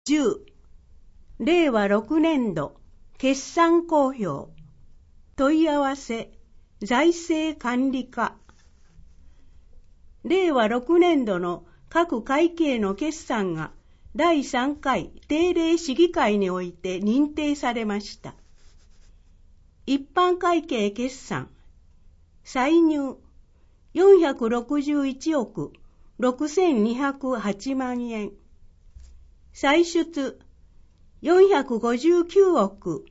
10、令和6年度決算公表。問い合わせ、財政管理課。令和6年度の各会計の決算が第3回定例市議会において認定されました。一般会計決算、歳入461億6208万円、歳出459億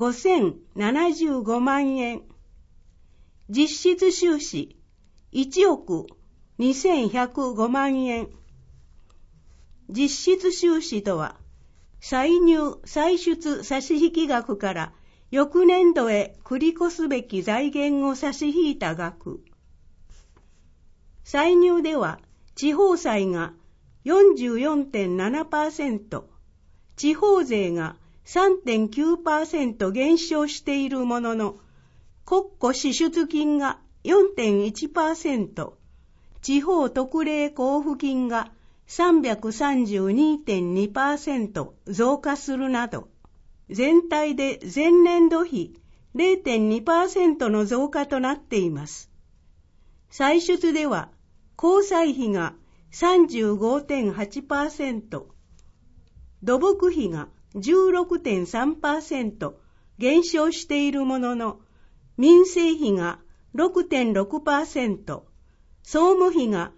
5075万円、実質収支1億2105万円。実質収支とは、歳入歳出差引額から翌年度へ繰り越すべき財源を差し引いた額。歳入では、地方債が 44.7%、地方税が 3.9% 減少しているものの、国庫支出金が 4.1%、地方特例交付金が 332.2% 増加するなど、全体で前年度比 0.2% の増加となっています。歳出では、公債費が 35.8%、土木費が 16.3% 減少しているものの、民生費が 6.6%、総務費が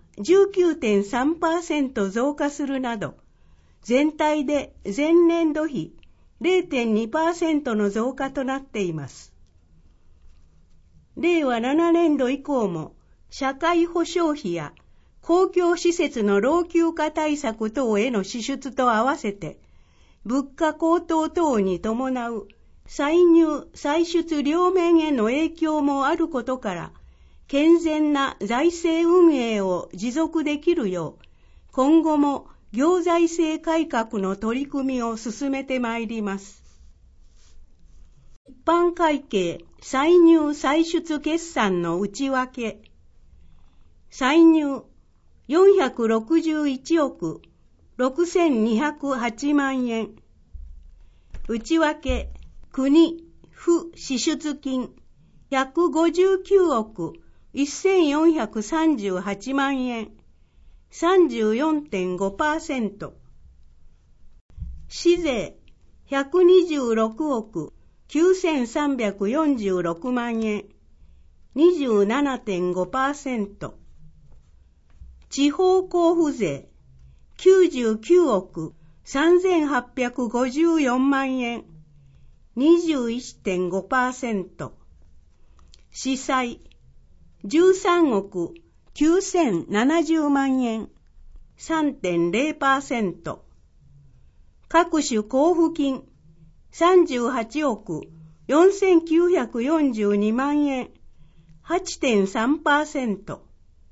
19.3% 増加するなど、全体で前年度比 0.2% の増加となっています。令和7年度以降も、社会保障費や公共施設の老朽化対策等への支出と合わせて、物価高騰等に伴う歳入・歳出両面への影響もあることから、健全な財政運営を持続できるよう、今後も行財政改革の取り組みを進めてまいります。一般会計歳入・歳出決算の内訳。歳入461億6208万円。内訳、国、府支出金159億1438万円。34.5%。市税126億9346万円。27.5%。地方交付税99億3854万円。21.5%。市債13億9070万円。3.0%。各種交付金38億4942万円。8.3%。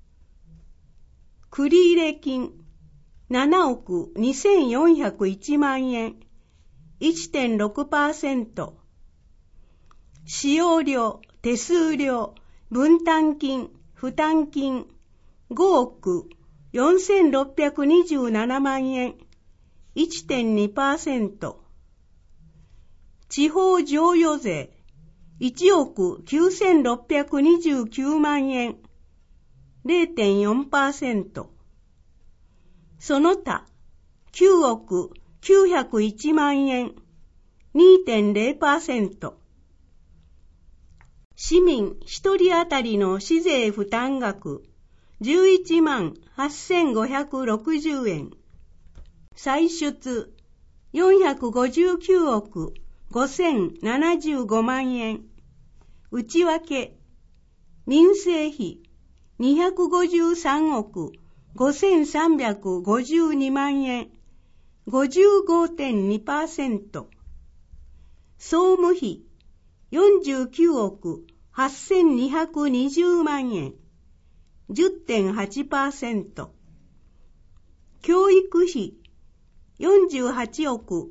繰入金7億2401万円。1.6%。使用料、手数料、分担金、負担金5億4627万円。1.2%。地方譲与税1億9629万円。0.4%。その他9億901万円。2.0%。市民一人当たりの市税負担額11万8560円。歳出459億5075万円。内訳、民生費253億5352万円。55.2%。総務費49億8220万円。10.8%。教育費48億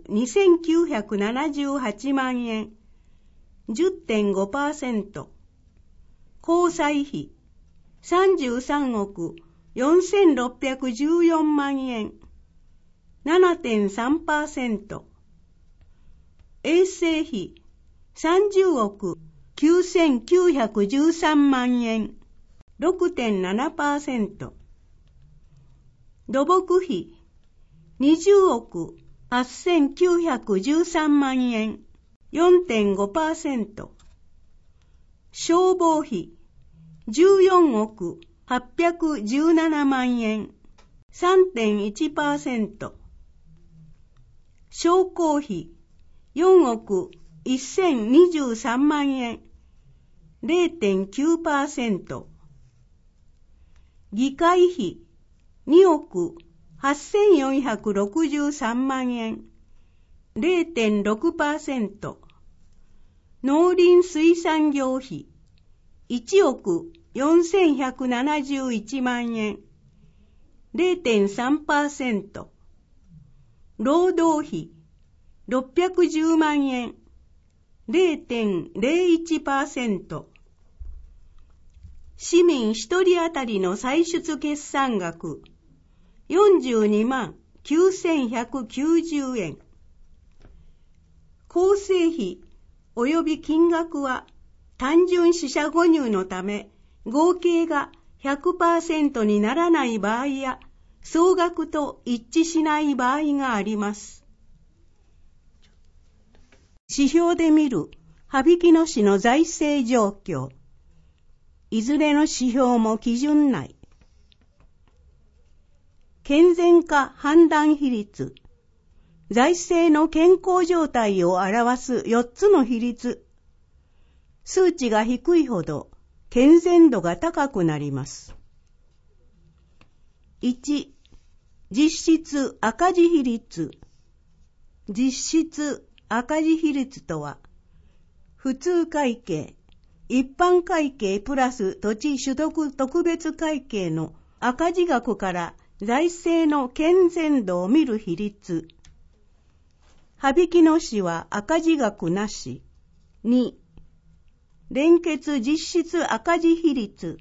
2978万円。10.5%。交際費33億4614万円。 7.3%、衛生費30億9913万円、6.7%、土木費20億8913万円、4.5%、消防費14億817万円、3.1%、商工費4億1023万円、0.9%、議会費2億8463万円、0.6%、農林水産業費1億4171万円、0.3%、労働費610万円、0.01%、市民一人当たりの歳出決算額42万9190円。構成費及び金額は単純四捨五入のため合計が 100% にならない場合や総額と一致しない場合があります。指標で見る羽曳野市の財政状況。いずれの指標も基準内。健全化判断比率。財政の健康状態を表す4つの比率。数値が低いほど健全度が高くなります。1、実質赤字比率。実質赤字比率とは、普通会計、一般会計プラス土地取得特別会計の赤字額から財政の健全度を見る比率。羽曳野市は赤字額なし。2、連結実質赤字比率。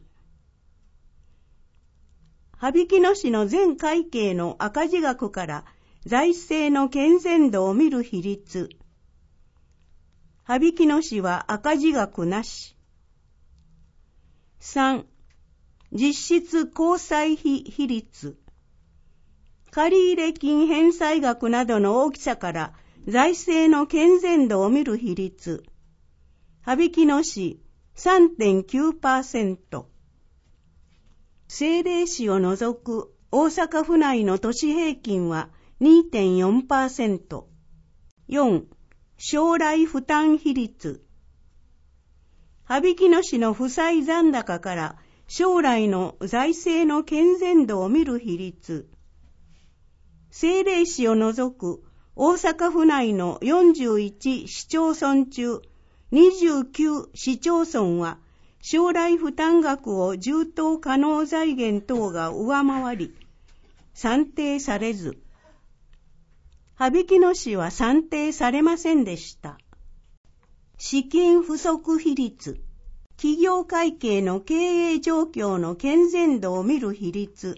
羽曳野市の全会計の赤字額から財政の健全度を見る比率。羽曳野市は赤字額なし。3、実質公債費比率。借入金返済額などの大きさから財政の健全度を見る比率。羽曳野市 3.9%。政令市を除く大阪府内の都市平均は 2.4%。4、将来負担比率。羽曳野市の負債残高から将来の財政の健全度を見る比率。政令市を除く大阪府内の41市町村中29市町村は将来負担額を充当可能財源等が上回り算定されず、羽曳野市は算定されませんでした。資金不足比率。企業会計の経営状況の健全度を見る比率。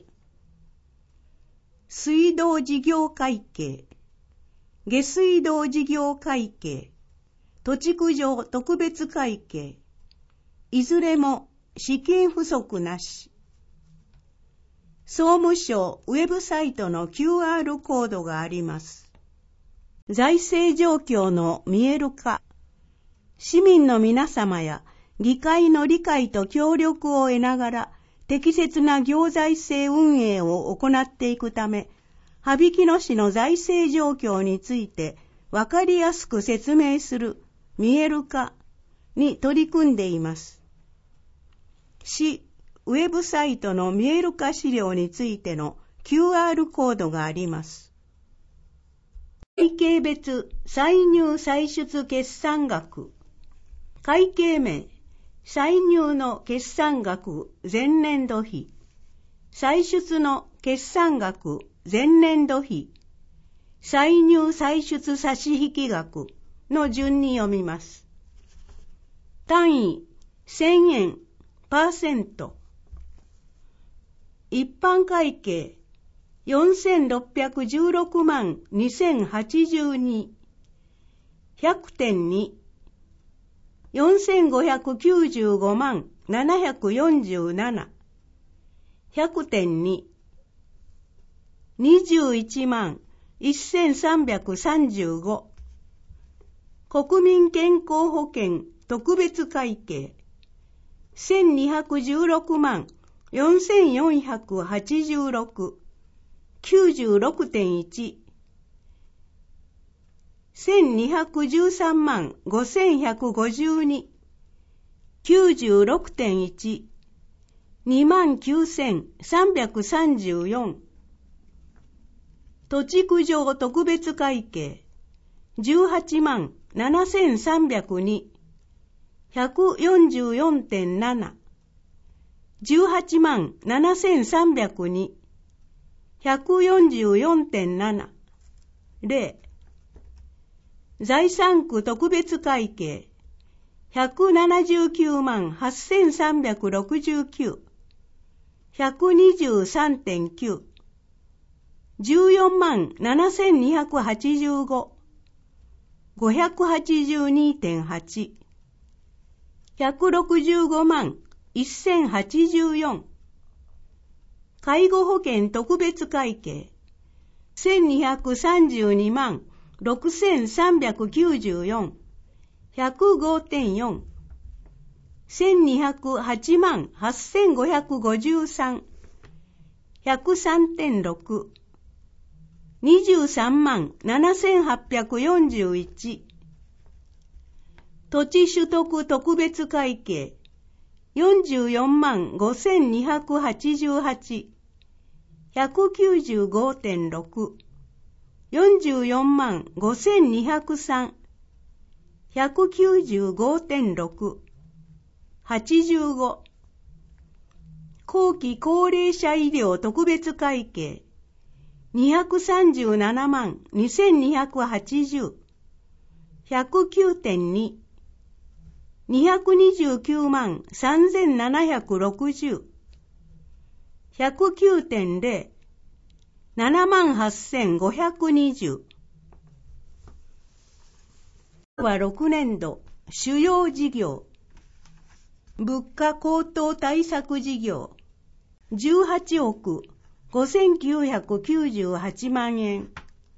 水道事業会計、下水道事業会計、土地区上特別会計、いずれも資金不足なし。総務省ウェブサイトの QR コードがあります。財政状況の見える化。市民の皆様や議会の理解と協力を得ながら適切な行財政運営を行っていくため、羽曳野市の財政状況について分かりやすく説明する見える化に取り組んでいます。市ウェブサイトの見える化資料についての QR コードがあります。会計別歳入歳出決算額。会計名、歳入の決算額前年度比、歳出の決算額前年度比、歳入歳出差引額の順に読みます。単位、1000円、パーセント。一般会計、 4616万2082。100点に、4595万747。100点に、21万1335。国民健康保険特別会計1216万4486。96.1。1213万5152。96.1。29334。土地区上特別会計18万7302。144.7。18万7302。144.7。0。財産区特別会計179万8369。123.9。14万7285。582.8。165万1084。介護保険特別会計1232万6394。105.4。1208万8553。103.6。23万7841。土地取得特別会計44万5288。195.6。44万5203。195.6。85。後期高齢者医療特別会計237万2280。109.2。229万3760。109.0。7万8520。は6年度主要事業物価高騰対策事業18億5998万円。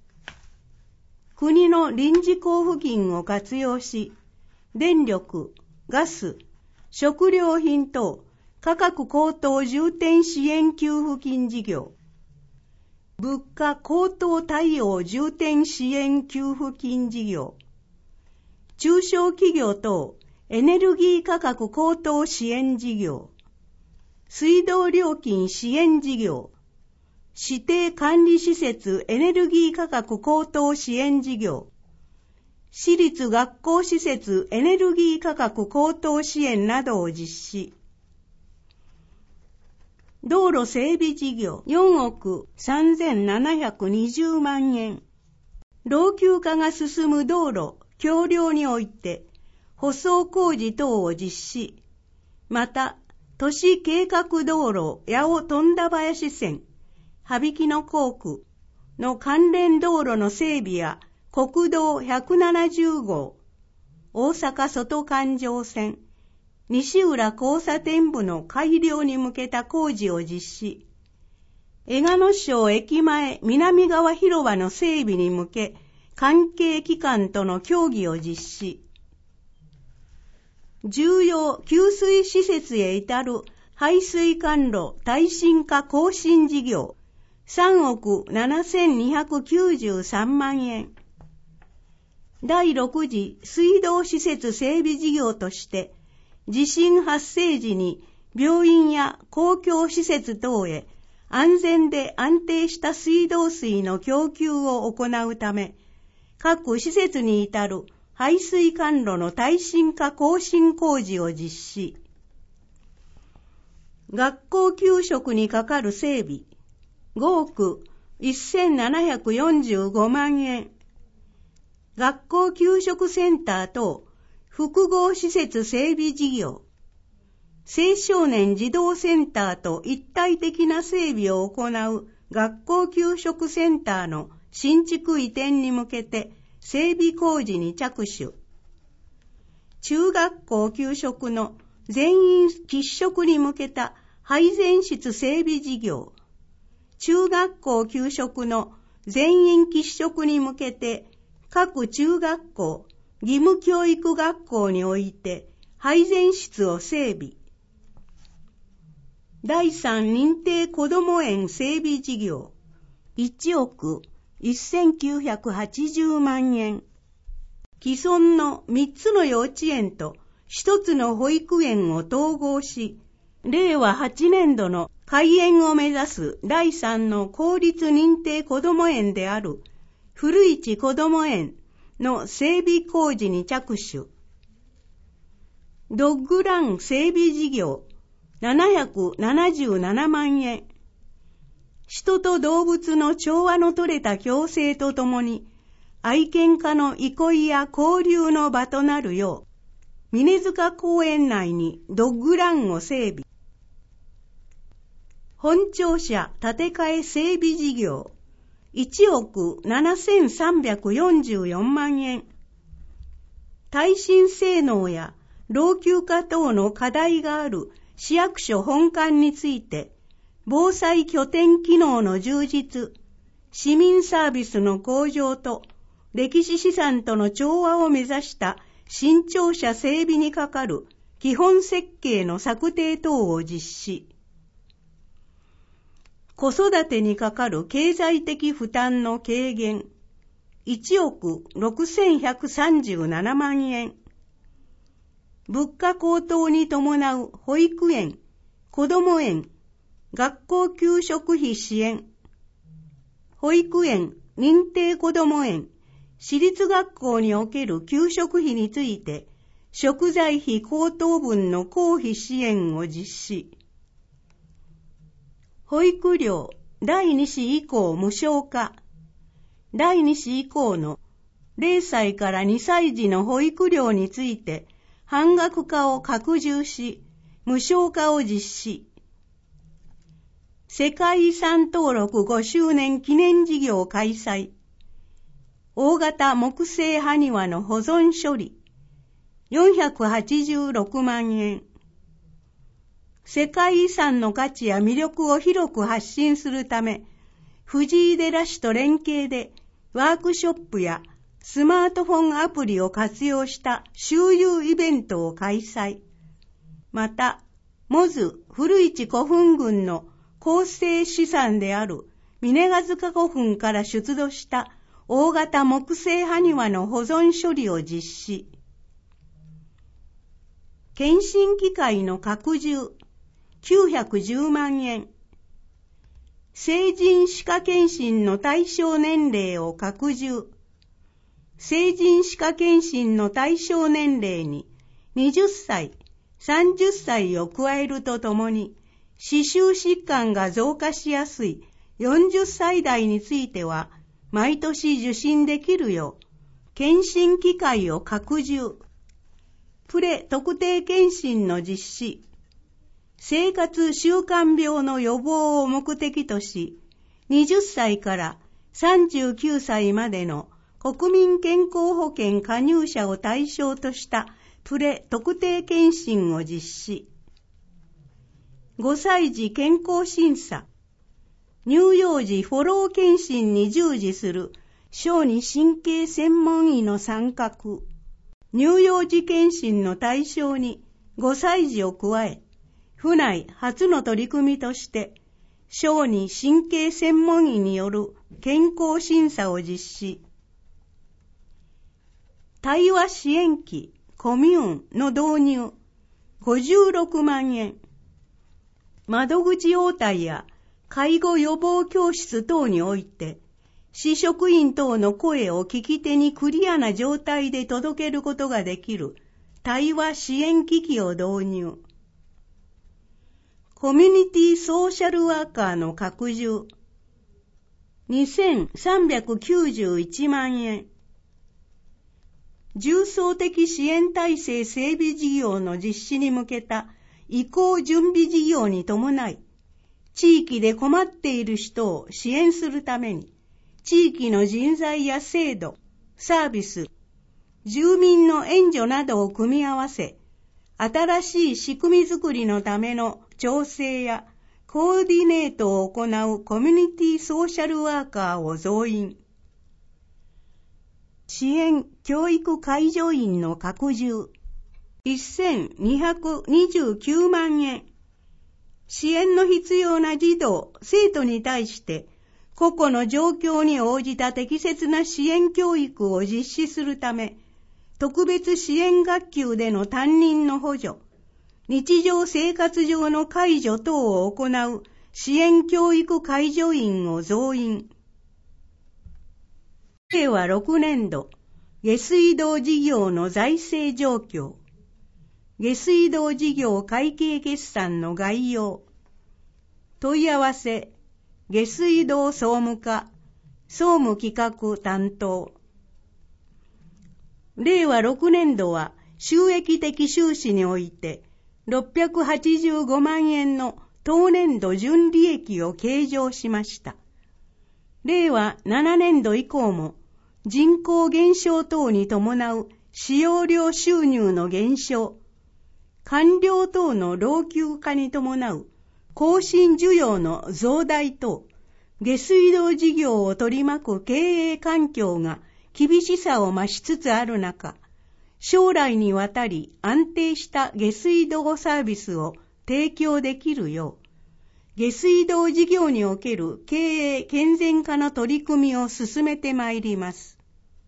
国の臨時交付金を活用し、電力、ガス、食料品等価格高騰重点支援給付金事業。物価高騰対応重点支援給付金事業。中小企業等エネルギー価格高騰支援事業。水道料金支援事業。指定管理施設エネルギー価格高騰支援事業。私立学校施設エネルギー価格高騰支援などを実施。道路整備事業4億3720万円。老朽化が進む道路、橋梁において舗装工事等を実施。また、都市計画道路八尾富田林線、羽曳野工区の関連道路の整備や国道170号、大阪外環状線、西浦交差点部の改良に向けた工事を実施。江賀野省駅前南側広場の整備に向け、関係機関との協議を実施。重要給水施設へ至る排水管路耐震化更新事業3億7293万円。第6次水道施設整備事業として、地震発生時に病院や公共施設等へ安全で安定した水道水の供給を行うため、各施設に至る排水管路の耐震化更新工事を実施。学校給食にかかる整備5億1745万円。学校給食センター等複合施設整備事業。青少年児童センターと一体的な整備を行う学校給食センターの新築移転に向けて整備工事に着手。中学校給食の全員喫食に向けた配膳室整備事業。中学校給食の全員喫食に向けて各中学校、義務教育学校において配膳室を整備。第3認定こども園整備事業。1億1980万円。既存の3つの幼稚園と1つの保育園を統合し、令和8年度の開園を目指す第3の公立認定こども園である古市こども園の整備工事に着手。ドッグラン整備事業777万円。人と動物の調和の取れた共生とともに愛犬家の憩いや交流の場となるよう、峰塚公園内にドッグランを整備。本庁舎建て替え整備事業1億7344万円。耐震性能や老朽化等の課題がある市役所本館について、防災拠点機能の充実、市民サービスの向上と歴史資産との調和を目指した新庁舎整備にかかる基本設計の策定等を実施。子育てにかかる経済的負担の軽減、1億6137万円。物価高騰に伴う保育園、こども園、学校給食費支援、保育園、認定こども園、私立学校における給食費について、食材費高騰分の公費支援を実施。保育料第2子以降無償化。第2子以降の0歳から2歳児の保育料について半額化を拡充し、無償化を実施。世界遺産登録5周年記念事業開催。大型木製埴輪の保存処理。486万円。世界遺産の価値や魅力を広く発信するため、藤井寺市と連携でワークショップやスマートフォンアプリを活用した周遊イベントを開催。また、モズ古市古墳群の構成資産である峰ヶ塚古墳から出土した大型木製埴輪の保存処理を実施。検診機械の拡充910万円。成人歯科検診の対象年齢を拡充。成人歯科検診の対象年齢に20歳、30歳を加えるとともに、歯周疾患が増加しやすい40歳代については、毎年受診できるよう、検診機会を拡充。プレ特定検診の実施。生活習慣病の予防を目的とし、20歳から39歳までの国民健康保険加入者を対象としたプレ特定検診を実施。5歳児健康審査。乳幼児フォロー検診に従事する小児神経専門医の参画。乳幼児検診の対象に5歳児を加え、府内初の取り組みとして、小児神経専門医による健康審査を実施。対話支援機コミューンの導入56万円。窓口応対や介護予防教室等において、市職員等の声を聞き手にクリアな状態で届けることができる対話支援機器を導入。コミュニティソーシャルワーカーの拡充2391万円。重層的支援体制整備事業の実施に向けた移行準備事業に伴い、 地域で困っている人を支援するために、地域の人材や制度、サービス、住民の援助などを組み合わせ、新しい仕組みづくりのための調整やコーディネートを行うコミュニティソーシャルワーカーを増員。支援教育介助員の拡充。1229万円。支援の必要な児童、生徒に対して、個々の状況に応じた適切な支援教育を実施するため、特別支援学級での担任の補助、日常生活上の介助等を行う支援教育介助員を増員。令和6年度、下水道事業の財政状況。下水道事業会計決算の概要。問い合わせ、下水道総務課、総務企画担当。令和6年度は収益的収支において685万円の当年度純利益を計上しました。令和7年度以降も人口減少等に伴う使用量収入の減少、官僚等の老朽化に伴う更新需要の増大等、下水道事業を取り巻く経営環境が厳しさを増しつつある中、将来にわたり安定した下水道サービスを提供できるよう、下水道事業における経営健全化の取り組みを進めてまいります。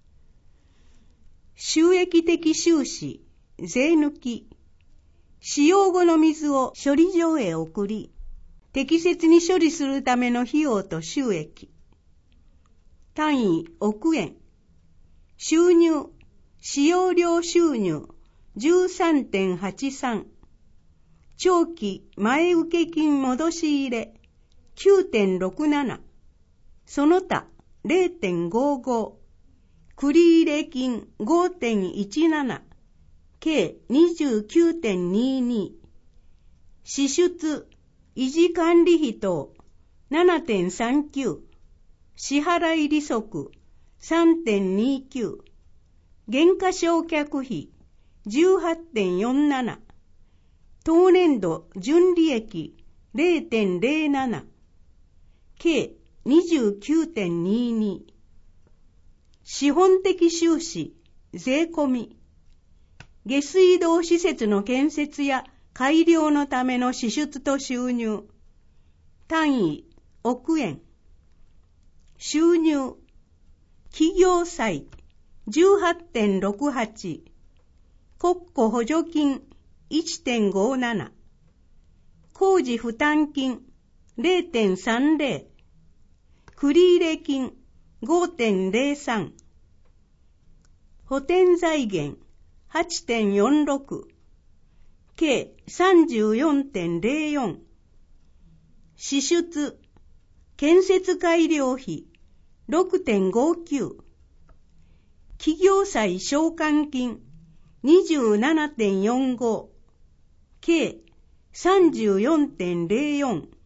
収益的収支、税抜き。使用後の水を処理場へ送り、適切に処理するための費用と収益。単位億円。収入、使用量収入 13.83。長期前請金戻し入れ 9.67。その他 0.55。繰入金 5.17。計 29.22。支出、維持管理費等 7.39。支払い利息 3.29。減価償却費 18.47。当年度純利益 0.07。計 29.22。資本的収支、税込み。下水道施設の建設や改良のための支出と収入。単位、億円。収入。企業債、18.68。国庫補助金、1.57。工事負担金、0.30。繰入金、5.03。補填財源、8.46。計 34.04。支出、建設改良費 6.59。企業債償還金 27.45。計 34.04。